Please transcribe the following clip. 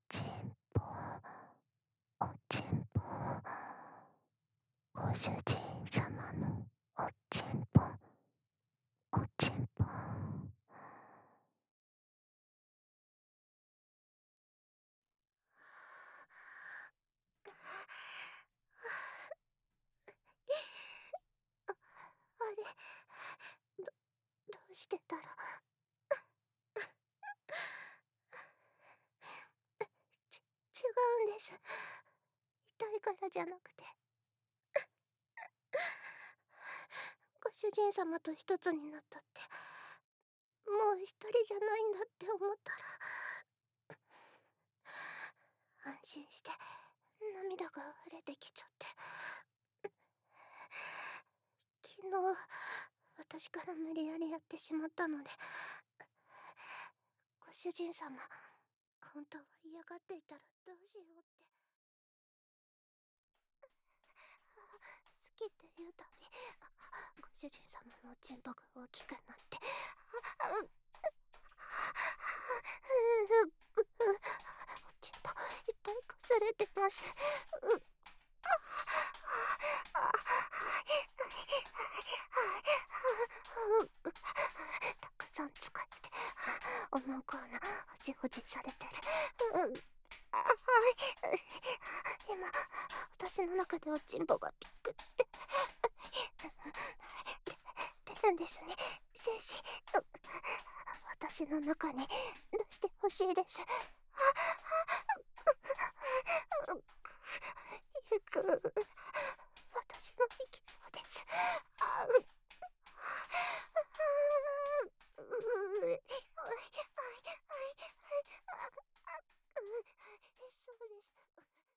ちんぽ、おちんぽ、ご主人様のおちんぽ、おちんぽ。あれ、どうしてだろう。違うんです。痛いからじゃなくて。ご主人様と一つになったって、もう一人じゃないんだって思ったら、安心して涙が溢れてきちゃって。昨日、私から無理やりやってしまったので、ご主人様、本当は嫌がっていたらどうしようって。好きって言うたび、ご主人様のおちんぽが大きくなって、おちんぽいっぱい擦れてます。たくさん使って思うこうなほじほじされてる。今私の中でおちんぽがピクって出るんですね。精子私の中に出してほしいです。